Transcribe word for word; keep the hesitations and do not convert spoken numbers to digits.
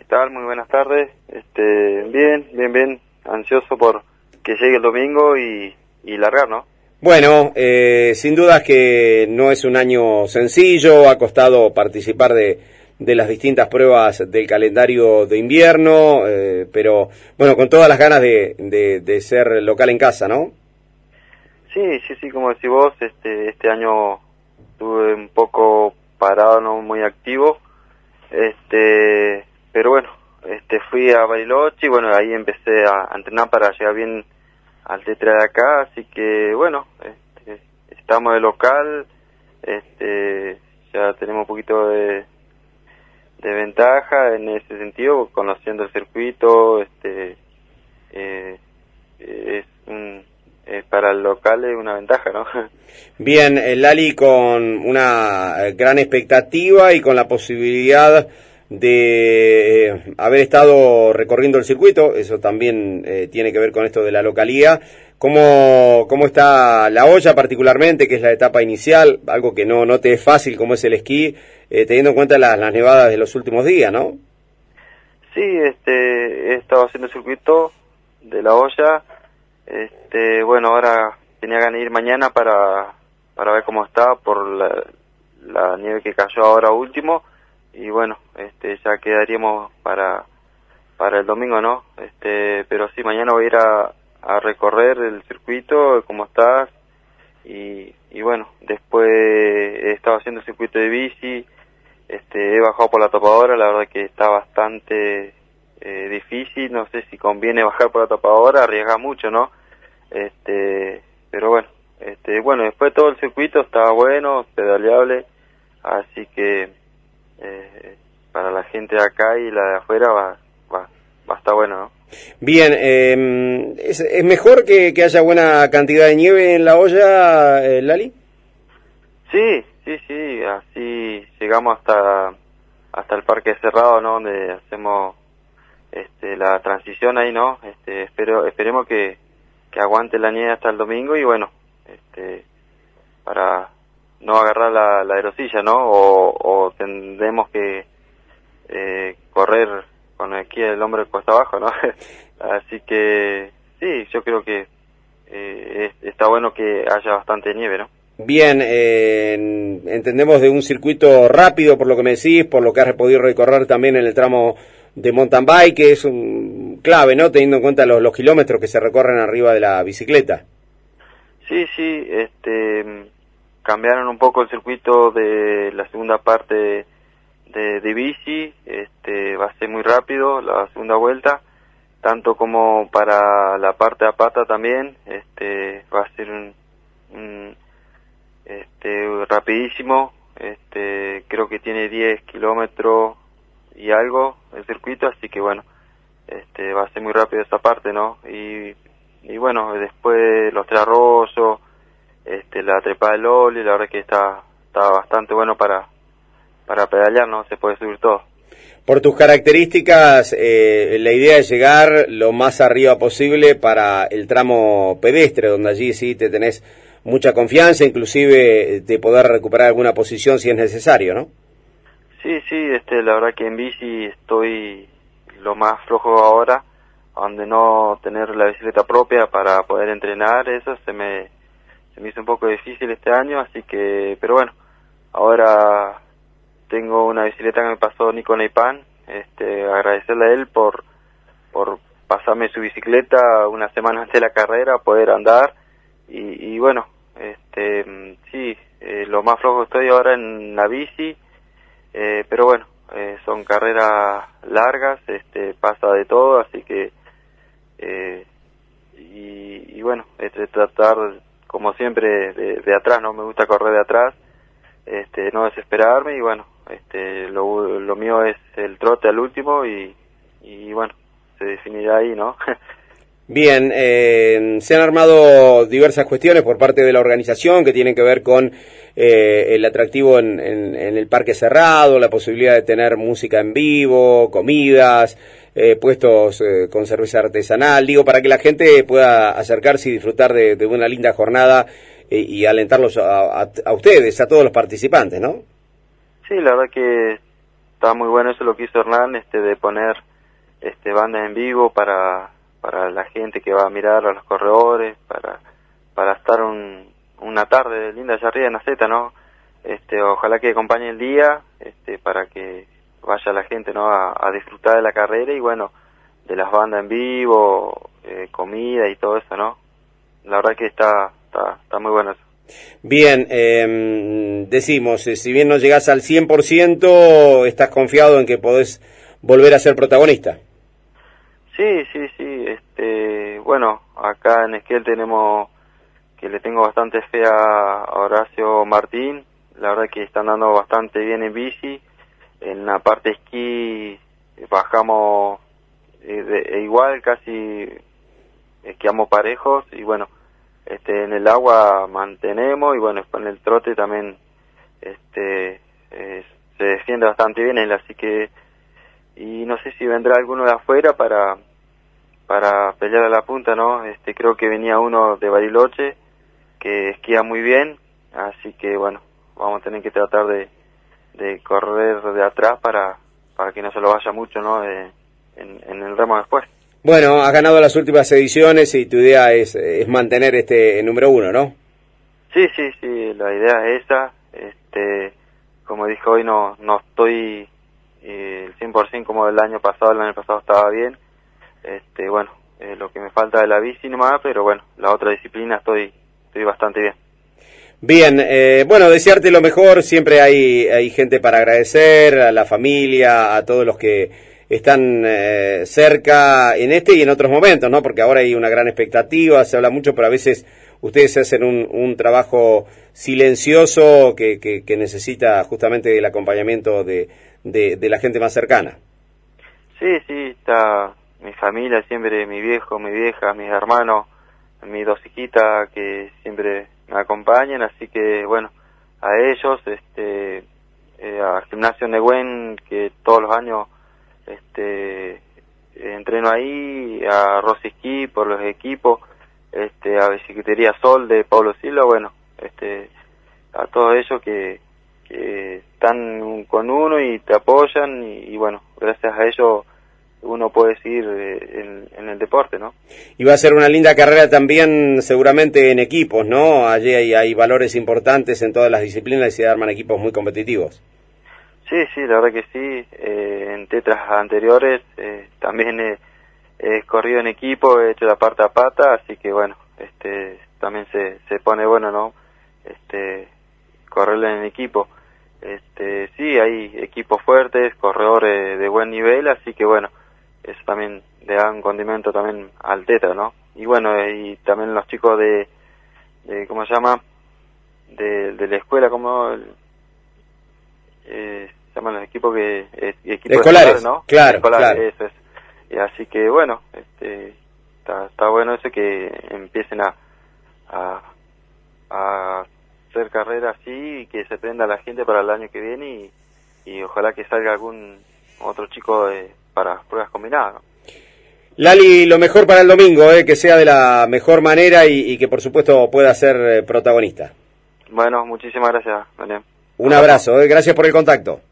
tal? Muy buenas tardes. Este, bien, bien, bien. Ansioso por que llegue el domingo y, y largar, ¿no? Bueno, eh, sin dudas que no es un año sencillo, ha costado participar de, de las distintas pruebas del calendario de invierno, eh, pero bueno, con todas las ganas de, de, de ser local en casa, ¿no? Sí, sí, sí, como decís vos, este, este año estuve un poco parado, no muy activo, este, pero bueno, este, fui a Bariloche y bueno, ahí empecé a, a entrenar para llegar bien al Tetra de acá, así que bueno, este, estamos de local, este, ya tenemos un poquito de, de ventaja en ese sentido, conociendo el circuito, este, eh, es un, eh, para el local es una ventaja, ¿no? Bien, eh, Lali, con una gran expectativa y con la posibilidad de eh, haber estado recorriendo el circuito, eso también eh, tiene que ver con esto de la localía. ¿Cómo, cómo está la olla particularmente, que es la etapa inicial, algo que no, no te es fácil como es el esquí, eh, teniendo en cuenta las, las nevadas de los últimos días, ¿no? Sí, este, he estado haciendo el circuito de la olla, este, bueno, ahora tenía ganas de ir mañana para, para ver cómo está por la, la nieve que cayó ahora último, y bueno, este, ya quedaríamos para, para el domingo, ¿no? Este, pero sí, mañana voy a ir a, a recorrer el circuito, cómo estás, y, y bueno, después he estado haciendo el circuito de bici, este, he bajado por la topadora, la verdad que está bastante eh, difícil, no sé si conviene bajar por la topadora, arriesga mucho, ¿no? Este, pero bueno, este, bueno, después todo el circuito está bueno, pedaleable, así que eh, para la gente de acá y la de afuera va, va, va a estar bueno, ¿no? Bien, eh, ¿es, ¿es mejor que, que haya buena cantidad de nieve en la olla, eh, Lali? Sí, sí, sí, así llegamos hasta hasta el parque cerrado, ¿no? Donde hacemos este, la transición ahí, ¿no? Este, espero, esperemos que, que aguante la nieve hasta el domingo y bueno, este, para no agarrar la, la aerosilla, ¿no? O, o tendremos que eh, correr con aquí el hombre cuesta abajo, ¿no? Así que sí, yo creo que eh, es, está bueno que haya bastante nieve, ¿no? Bien, eh, entendemos de un circuito rápido por lo que me decís, por lo que has podido recorrer también en el tramo de mountain bike, que es un clave, ¿no? Teniendo en cuenta los, los kilómetros que se recorren arriba de la bicicleta. Sí, sí, este, cambiaron un poco el circuito de la segunda parte de, de, de bici, este, va a ser muy rápido la segunda vuelta, tanto como para la parte a pata también, este, va a ser un, un este, rapidísimo, este, creo que tiene diez kilómetros y algo el circuito, así que bueno, este, va a ser muy rápido esa parte, ¿no? Y, y bueno, después los tres arroyos, este, la trepada del Loli, la verdad que está, está bastante bueno para, para pedalear, ¿no? Se puede subir todo. Por tus características, eh, la idea es llegar lo más arriba posible para el tramo pedestre, donde allí sí te tenés mucha confianza, inclusive de poder recuperar alguna posición si es necesario, ¿no? Sí, sí, este, la verdad que en bici estoy lo más flojo ahora, donde no tener la bicicleta propia para poder entrenar, eso se me, se me hizo un poco difícil este año, así que, pero bueno, ahora tengo una bicicleta que me pasó Nico Neipan, este, agradecerle a él por, por pasarme su bicicleta una semana antes de la carrera, poder andar, y, y bueno, este, sí, eh, lo más flojo estoy ahora en la bici, eh, pero bueno, eh, son carreras largas, este, pasa de todo, así que, eh, y, y bueno, este, tratar, como siempre, de, de atrás, ¿no? Me gusta correr de atrás, este, no desesperarme, y bueno, este, lo, lo mío es el trote al último, y, y bueno, se definirá ahí, ¿no? Bien, eh, se han armado diversas cuestiones por parte de la organización que tienen que ver con eh, el atractivo en, en, en el parque cerrado, la posibilidad de tener música en vivo, comidas, eh, puestos eh, con cerveza artesanal, digo, para que la gente pueda acercarse y disfrutar de, de una linda jornada eh, y alentarlos a, a, a ustedes, a todos los participantes, ¿no? Sí, la verdad que está muy bueno eso lo que hizo Hernán, este, de poner este bandas en vivo para para la gente que va a mirar a los corredores, para para estar un, una tarde linda allá arriba en la Z, ¿no? Este, ojalá que acompañe el día, este, para que vaya la gente, ¿no? A, a disfrutar de la carrera y bueno, de las bandas en vivo, eh, comida y todo eso, ¿no? La verdad que está está, está muy bueno eso. Bien, eh, decimos, eh, si bien no llegás al cien por ciento, ¿estás confiado en que podés volver a ser protagonista? Sí, sí, sí, este, bueno, acá en Esquel tenemos, que le tengo bastante fe a Horacio Martín, la verdad que están dando bastante bien en bici, en la parte esquí bajamos eh, de, igual, casi esquiamos parejos y bueno, este, en el agua mantenemos y bueno, con el trote también este eh, se defiende bastante bien él, así que y no sé si vendrá alguno de afuera para para pelear a la punta, ¿no? Este, creo que venía uno de Bariloche que esquía muy bien, así que bueno, vamos a tener que tratar de, de correr de atrás para para que no se lo vaya mucho, ¿no? De, en, en el remo después. Bueno, has ganado las últimas ediciones y tu idea es, es mantener este número uno, ¿no? Sí, sí, sí, la idea es esa. Este, como dije hoy, no no estoy eh, el cien por ciento como el año pasado, el año pasado estaba bien. Este, bueno, eh, lo que me falta de la bici nomás, pero bueno, la otra disciplina estoy estoy bastante bien. Bien, eh, bueno, desearte lo mejor, siempre hay, hay gente para agradecer, a la familia, a todos los que están eh, cerca en este y en otros momentos, ¿no? Porque ahora hay una gran expectativa, se habla mucho, pero a veces ustedes hacen un, un trabajo silencioso que, que, que necesita justamente el acompañamiento de, de, de la gente más cercana. Sí, sí, está mi familia siempre, mi viejo, mi vieja, mis hermanos, mis dos hijitas que siempre me acompañan, así que bueno, a ellos, este, eh, a Gimnasio Negüen, que todos los años este entreno ahí, a Rosiski por los equipos, este, a Bicicletería Sol de Pablo Silva, bueno, este, a todos ellos que, que están con uno y te apoyan y, y bueno, gracias a ellos uno puede seguir eh, en, en el deporte, ¿no? Y va a ser una linda carrera también seguramente en equipos, ¿no? Allí hay, hay valores importantes en todas las disciplinas y se arman equipos muy competitivos. Sí, sí, la verdad que sí. Eh, en tetras anteriores eh, también he, he corrido en equipo, he hecho la parte a pata, así que bueno, este también se, se pone bueno, ¿no? Este correrle en equipo. Este sí, hay equipos fuertes, corredores de buen nivel, así que bueno, eso también le da un condimento también al tetra, ¿no? Y bueno, y también los chicos de, de ¿cómo se llama? De, de la escuela, como eh, se llaman los equipos que eh, equipos escolares, escolares, ¿no? Claro, escolares, claro. Eso es. Y así que bueno, este está, está bueno eso, que empiecen a, a a hacer carrera así y que se prenda la gente para el año que viene y, y ojalá que salga algún otro chico de, para pruebas combinadas, ¿no? Lali, lo mejor para el domingo, eh, que sea de la mejor manera y, y que por supuesto pueda ser eh, protagonista. Bueno, muchísimas gracias, Daniel. Un abrazo, eh, gracias por el contacto.